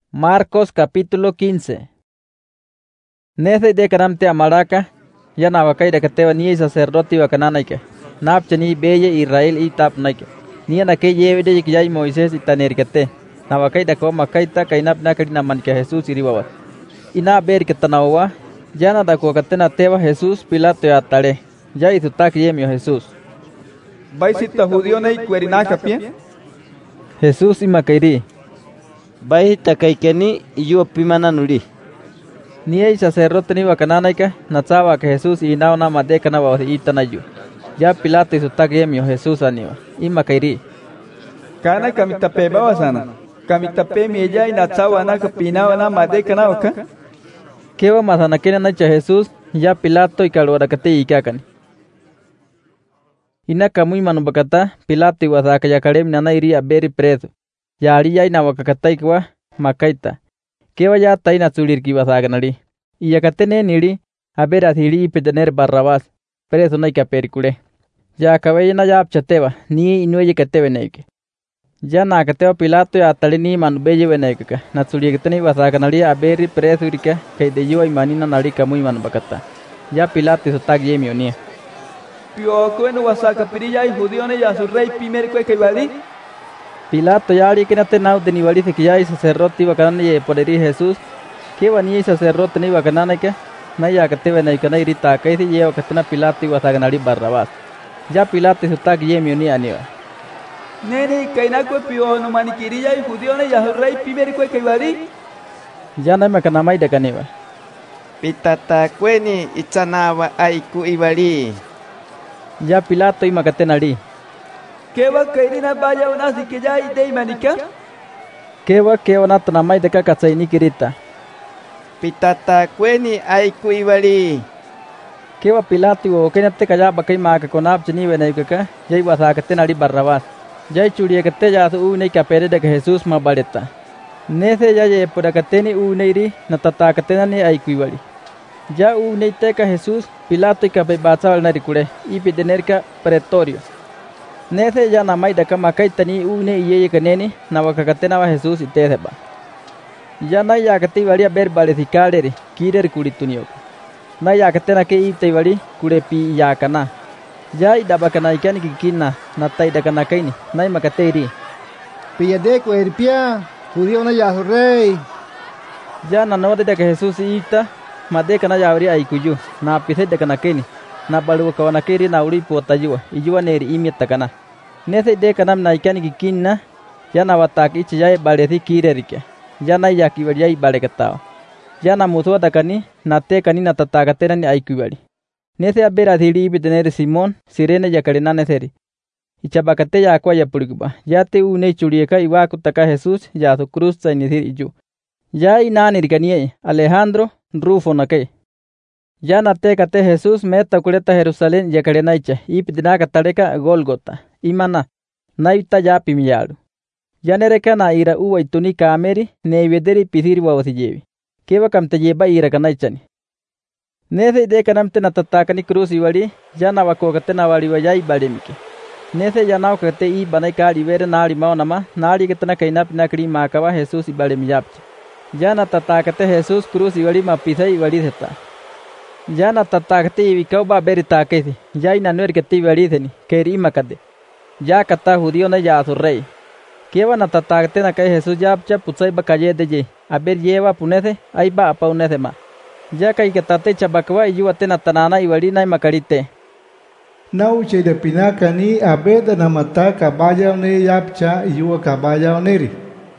Marcos capítulo 15. Nece de canamte amaraka, ya navacaira cateva ni sacerdote vacananaike, napchani belle Israel y tapnaike, ni anake yevide que ya Moisés y tanercate, navacaida coma caita cainap nacarina manque Jesús y ribaba. Y na ver que tanawa, ya nada cuacatena teva Jesús Pilato y atare, ya hizo tak yemio Jesús. Baisita judío nei cuerinaka pie. Jesús y macairi. Baita kaikeni iyo pimana nuri. Ni ei sacerdote ni vacananaika, natsaba que Jesús y nauna madeca na itanayu. Ya Pilato hizo tak yemio Jesús aniwa, y macairi. Kana kamitape bawasana. Kamitape mi ella y natsawa na kapinawa na madeca na oka. Kewa masanakena nacha Jesús, ya Pilato y caloracate y kakani. Inaka muy manubakata, Pilato y wasaka ya karem nana iría beri preso. Ya haría y nawakakataikwa, makaita. Kewa ya taina zulir ki wasaka nari. Y ya katene niri, a ver asiri y petener Barrabás, preso naika pericule. Ya cabellena ya apchateba, ni inueye katebe neike. Ya nakateba Pilato ya atali ni manubeye venekaka, natsuliekateni wasaka nari a beri preso irika, kay de yo y manina narika muy manubakata. Ya Pilato hizo tag yemio nie. Pio cueno wasaka pirilla y judío ne ya su rey primer que vali. Pilato ya ari que no te nau de ni valice que ya y sacerdote iba canana y por herir Jesús. Que vani y sacerdote ni iba canana que na ya que te ven ahí cana irita que si lleva que tena Pilato iba a ganar Barrabás. Ya Pilato hizo tag yemio ni aniva. Nene kainako pio no manikirilla y judío ne ya su rey primer que vali. Ya no me canamai de caniva. Pitata kweni itzanawa aiku ibali. Ya Pilato y macatenari. ¿Qué va a caer vaya una si que ya y de manica? ¿Qué va que van a tanamai de cacatzai ni kirita? Pitata kweni aiku ibali. ¿Qué va Pilato o que no te callaba que maca con abchini venaica? Ya iba a catenari Barrabás. Ya y churia que te ya su une que apere de que Jesús ma bareta. Nece ya ye por acateni uneiri natata catenani aiku ibali. Ya une teca Jesús, Pilato y cabebasa al naricure, y pidenerca pretorio. Nece ya namai da cama caitani une y ella caneni, navacacatena va Jesús y tezeba. Ya na ya que te varía ver valecicalere, kirer curitunio. Na ya que tena que ite varí, curepi ya cana. Ya y daba canaicani kikina, natai da canakaini, na macateri. Pilladeco erpia, judío na ya rey. Ya na no de que Jesús ita. Madeca na yabri aikuyu, na pise de canakeni, na balu kawanakeri na uri potayua, iyua neri imietakana. Nese de canam na ikani kikina, ya na wataki chaya balesi kirerike, ya na yaki varia balecatao. Ya na musua takani, na te cani na tatakatera ni aikuari. Nese abera diri tener Simón, sirene ya carena neseri. Ichabacate ya aqua ya puriguba, ya te une churieka y va kutaka Jesús, ya su cruz sa inisir iyu. Ya inani ricanie, Alejandro, Rufo nake. Ya natekate Jesús meta culeta Jerusalén ya carenaicha y pidinaka tareka Golgota. Imana naita ya pimiyaru. Ya nereka na ira uwa itunika ameri ne vederi pisiri wawasijevi. Keva kamte jeba ira kanaichani. Nese de kanamte natatakani cruz iwali ya na wakokate na wali wajai balemike. Nese ya na kate I banaika rivere na limao nama na ligetana kainap nakri makawa Jesús ibalemiyapchi. Ya na tatakate Jesús cruz y vali mapisa y vali zeta. Ya na tatakate y vikau ba berita kesi. Ya ina nuer que te vali zeni. Keri makade. Ya kata judío na ya su rey. Kieva na tatakate na kai Jesús ya apcha putzai ba calle de ye. A ver lleva punese, ahí ba apa unese ma. Ya kai katate chabakwa y yuate na tanana y vali na makarite. Na uche de pinaka ni abeda na mata kabaya ne yapcha y yuwa kabaya oneri.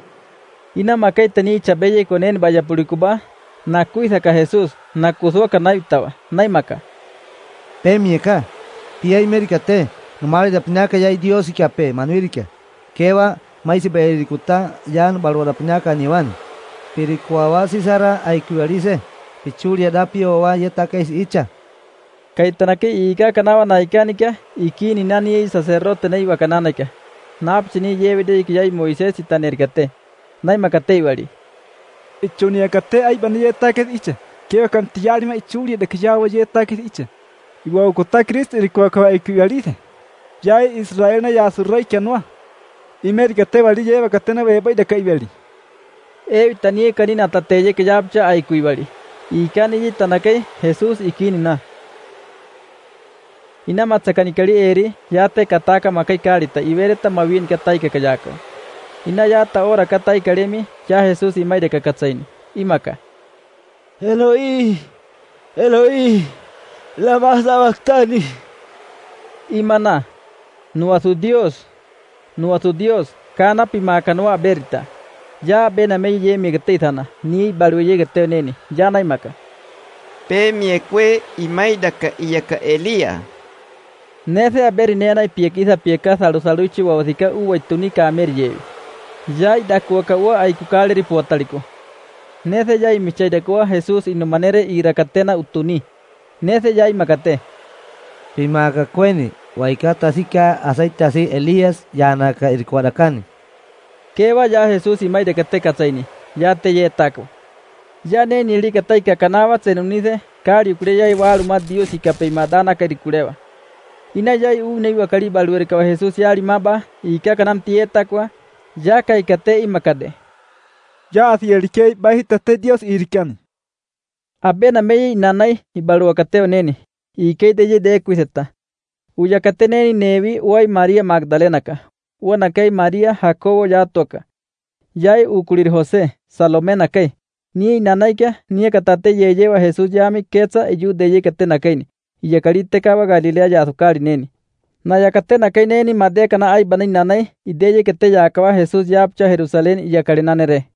Ina makai tani chabeye konen vaya purikuba, na kuisa ka Jesús, na kusua ka naitawa, naimaka. Pemieka, pia imericate, nomare da pinaka ya Dios que ape, manuirika. Keva, maisi berikuta, ya no balwa da pinaka niwan. Pirikuawa sisara aikuarise, pichuria da pio wa yetakais icha. Kaitanake ika kanawa naikanika, ikini nani sacerdote naiwa kananika. Napchini yevide ikiyai Moisés itanergate. Nai makatei wali. Ichunia kate ay baniye taket icha. Keo kam tiyari ma ichuri de kiyawa ye taket icha. Iwa ukota Cristo ilikuwa kwa ikualite. Ya Israel na ya su rey kanwa. Imer kate wali ye bakatena weba de kai wali. tanie kanina tateye que yapcha ay kuibali. Ikani tanake Jesús ikinina. Ina matsakanikali eri yate kataka makai karita ibereta mawin katai ke kayaka. Ina yata ora katai karemi ya Jesús imaire kakatsaini. Imaka. Eloi, Eloi, lama sabactani. Imana. Nuestro Dios, kana pimaka no aberta. Ya bena me ye mi gatitana, ni baluye gate neni, ya naimaka. Pe miekwe imaidaka iyaka Elia. Nese aberi nena y pieka saluchi wawasika uwa tunika ameriye. Ya idakuaka wa aikukaleri puataliko. Nese ya imichaidakua Jesús inumanere irakatena utuni. Nese ya imakate. Pimaka kweni. Waikata sika aceitasi Elías yanaka irkuarakani. Keva ya Jesús y maide kate katsaini. Ya te ye taco. Ya ne ni li katai ka kanava tsenunise kari kureya igual más Dios y kape madana kari kureva. Ina ya une iwa kari baluere ka Jesús ya maba y ka kanam tie takwa ya kai kate imakade. Ya asierike bahitate Dios irikani. Abena mei nanai y balua kateo neni. Y ke de kuiseta. Uyakateneni nevi uai María Magdalena ka. Uanakai María Jacobo ya toka. Yai ukulir José, Salomé nakai. Ni nanaika, ni katate ye lleva Jesús yami ketsa eyu de ye katenakaini. Y yakarite kaba Galilea ya azukari neni. Na yakatenakai neni madeka na ai banai nanai. Y de ye kete ya akaba Jesús yapcha Jerusalén y yakarinanere.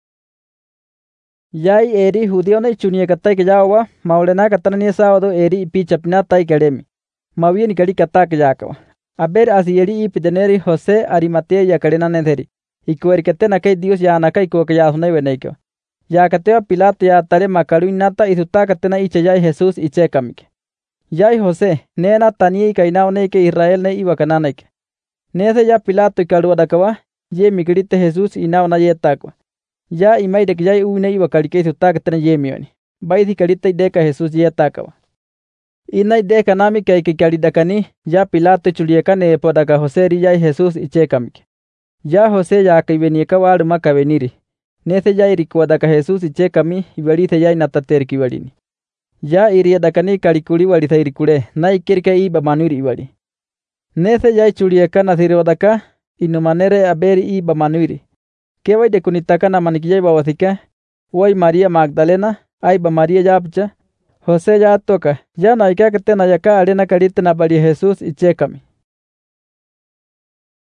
Yai eri judío na ichunie katai ke yawa. Maulena katani sábado eri ipichapina tai keremi. Mawini kali katak yakawa. Aber asieri ipideneri José Arimatea yakarena netheri. Ikuerikatena kai Dios ya nakai ko ya sunai weneiko. Yakateo Pilato ya tare makaru nata isutakatena iche yai Jesús iche kamike. Yai José nena tani kainao neike Israel ne iwakananaike. Nese ya Pilato ikaruadakawa ye migrite Jesús inao na yetakwa. Ya imaide que yai une iwakalike isutakatena yemioni. Baidi kalite deka Jesús yetakawa. Inai deka nami kai kikaridakani ya Pilato chuliekane podaka José riyai Jesús ichekamike. Ya José ya kaibenieka walu makabeniri. Nese ya irikuadaka Jesús ichekami ibalite ya nataterki walini. Ya iriadakani kalikuli walita irikule na ikirika iba manuri ibali. Nese ya chulieka nasirodaka inumanere aberi iba manuri. Kewai de kunitaka na manikijai bawasika. Wai María Magdalena aiba María yapcha. José ya toka, ya naika katena yaka arena karite na bali Jesús ichekami.